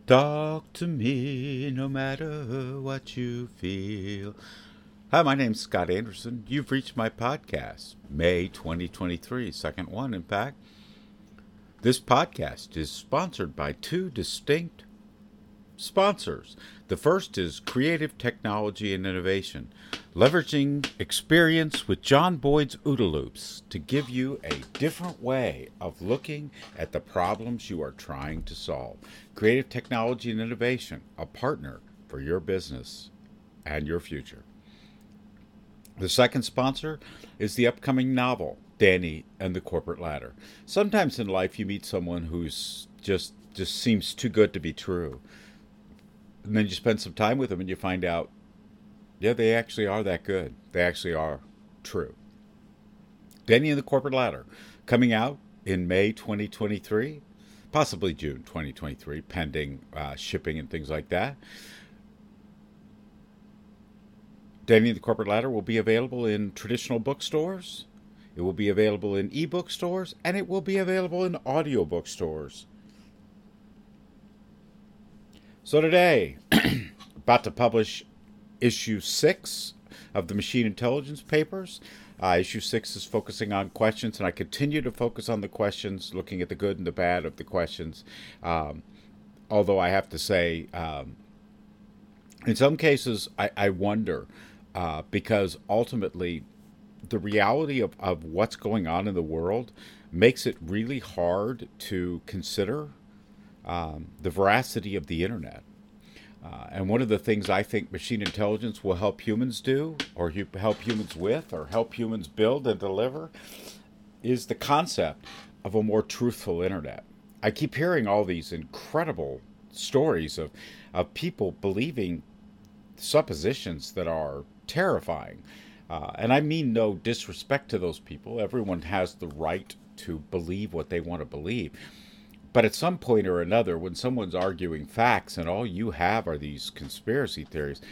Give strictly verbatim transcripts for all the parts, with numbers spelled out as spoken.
Talk to me no matter what you feel. Hi, my name's Scott Anderson. You've reached my podcast, May twenty twenty-three, second one, in fact. This podcast is sponsored by two distinct sponsors. The first is Creative Technology and Innovation, leveraging experience with John Boyd's OODA Loops to give you a different way of looking at the problems you are trying to solve. Creative Technology and Innovation, a partner for your business and your future. The second sponsor is the upcoming novel, Danny and the Corporate Ladder. Sometimes in life you meet someone who's just just seems too good to be true. And then you spend some time with them and you find out, yeah, they actually are that good. They actually are true. Danny and the Corporate Ladder, coming out in May twenty twenty-three, possibly June twenty twenty-three, pending uh, shipping and things like that. Danny and the Corporate Ladder will be available in traditional bookstores. It will be available in ebook stores, and it will be available in audiobook stores. So today, about to publish issue six of the Machine Intelligence Papers. Uh, issue six is focusing on questions, and I continue to focus on the questions, looking at the good and the bad of the questions. Um, although I have to say, um, in some cases, I, I wonder, uh, because ultimately, the reality of, of what's going on in the world makes it really hard to consider um, the veracity of the internet. Uh, and one of the things I think machine intelligence will help humans do, or hu- help humans with, or help humans build and deliver, is the concept of a more truthful internet. I keep hearing all these incredible stories of, of people believing suppositions that are terrifying. Uh, and I mean no disrespect to those people. Everyone has the right to believe what they want to believe. But at some point or another, when someone's arguing facts and all you have are these conspiracy theories,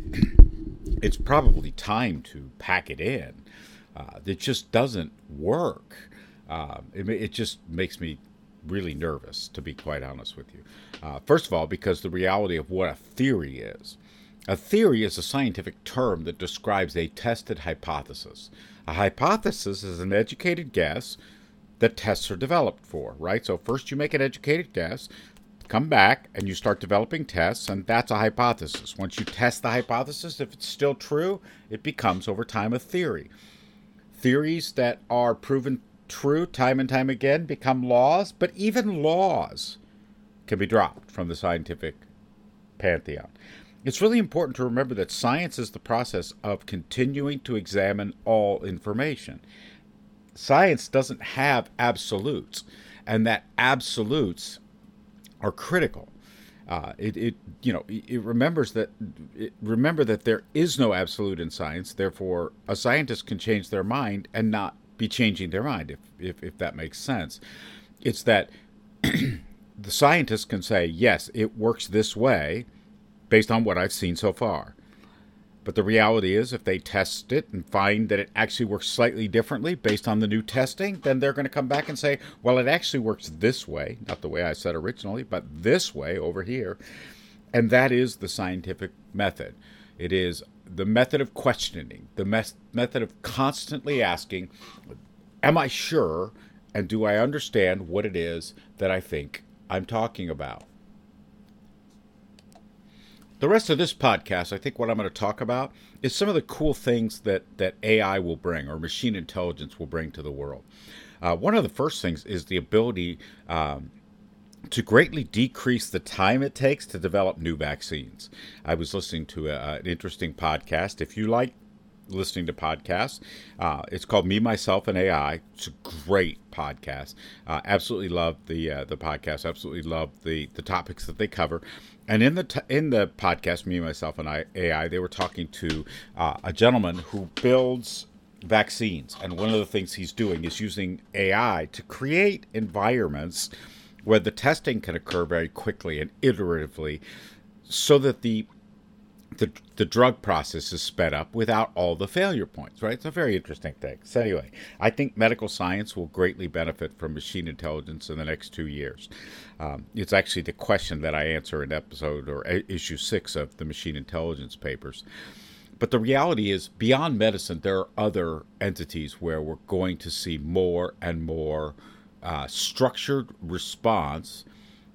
it's probably time to pack it in. Uh, it just doesn't work. Uh, it, it just makes me really nervous, to be quite honest with you. Uh, first of all, because the reality of what a theory is. A theory is a scientific term that describes a tested hypothesis. A hypothesis is an educated guess that tests are developed for, right? So first you make an educated guess, come back, and you start developing tests, and that's a hypothesis. Once you test the hypothesis, if it's still true, it becomes, over time, a theory. Theories that are proven true time and time again become laws, but even laws can be dropped from the scientific pantheon. It's really important to remember that science is the process of continuing to examine all information. Science doesn't have absolutes, and that absolutes are critical. Uh, it, it, you know, it remembers that. It, remember that there is no absolute in science. Therefore, a scientist can change their mind and not be changing their mind, if if, if that makes sense. It's that the scientist can say, yes, it works this way, based on what I've seen so far. But the reality is, if they test it and find that it actually works slightly differently based on the new testing, then they're going to come back and say, well, it actually works this way, not the way I said originally, but this way over here. And that is the scientific method. It is the method of questioning, the mes- method of constantly asking, am I sure, and do I understand what it is that I think I'm talking about? The rest of this podcast, I think what I'm going to talk about is some of the cool things that, that A I will bring, or machine intelligence will bring to the world. Uh, one of the first things is the ability um, to greatly decrease the time it takes to develop new vaccines. I was listening to a, an interesting podcast. If you like listening to podcasts, uh, it's called Me, Myself, and A I. It's a great podcast. Uh, absolutely love the uh, the podcast. Absolutely love the the topics that they cover. And in the t- in the podcast, Me, Myself, and I, A I, they were talking to uh, a gentleman who builds vaccines. And one of the things he's doing is using A I to create environments where the testing can occur very quickly and iteratively, so that the the the drug process is sped up without all the failure points, right? It's a very interesting thing. So anyway, I think medical science will greatly benefit from machine intelligence in the next two years. Um, it's actually the question that I answer in episode or issue six of the machine intelligence papers. But the reality is, beyond medicine, there are other entities where we're going to see more and more uh, structured response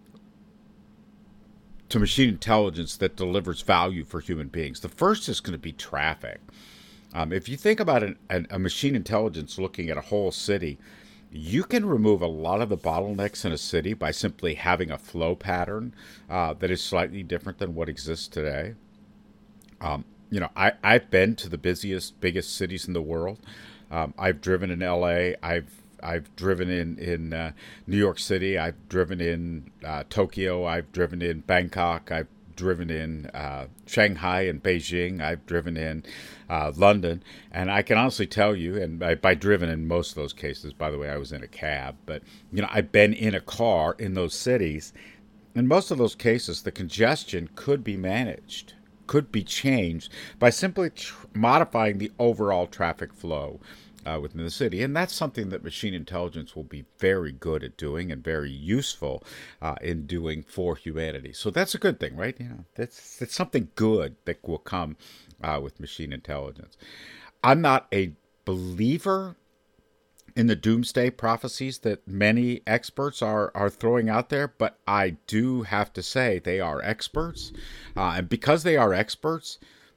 to machine intelligence that delivers value for human beings. The first is going to be traffic. Um, if you think about an, an, a machine intelligence looking at a whole city, you can remove a lot of the bottlenecks in a city by simply having a flow pattern uh, that is slightly different than what exists today. Um, you know, I, I've been to the busiest, biggest cities in the world. Um, I've driven in L A. I've I've driven in in uh, New York City. I've driven in uh, Tokyo. I've driven in Bangkok. I've driven in uh, Shanghai and Beijing. I've driven in uh, London. And I can honestly tell you, and by, by driven in most of those cases, by the way, I was in a cab, but you know, I've been in a car in those cities. In most of those cases, the congestion could be managed, could be changed by simply tr- modifying the overall traffic flow Uh, within the city. And that's something that machine intelligence will be very good at doing and very useful uh, in doing for humanity. So that's a good thing, right? You know, that's, that's something good that will come uh, with machine intelligence. I'm not a believer in the doomsday prophecies that many experts are, are throwing out there, but I do have to say they are experts. Uh, and because they are experts,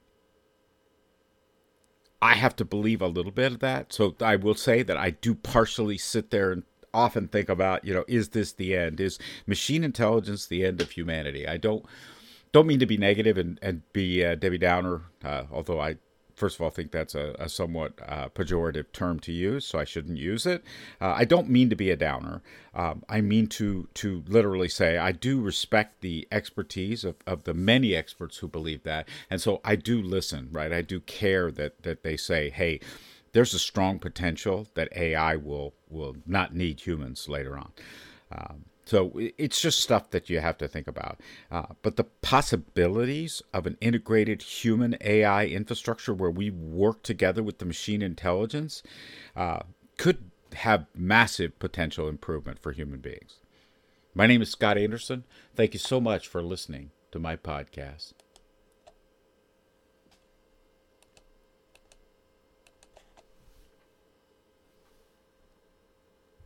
I have to believe a little bit of that. So I will say that I do partially sit there and often think about, you know, is this the end? Is machine intelligence the end of humanity? I don't don't mean to be negative and, and be a Debbie Downer, uh, although I, first of all, think that's a, a somewhat uh, pejorative term to use, so I shouldn't use it. Uh, I don't mean to be a downer. Um, I mean to to literally say I do respect the expertise of, of the many experts who believe that, and so I do listen, right? I do care that that they say, hey, there's a strong potential that A I will will not need humans later on. Um, So it's just stuff that you have to think about. Uh, but the possibilities of an integrated human A I infrastructure where we work together with the machine intelligence uh, could have massive potential improvement for human beings. My name is Scott Anderson. Thank you so much for listening to my podcast.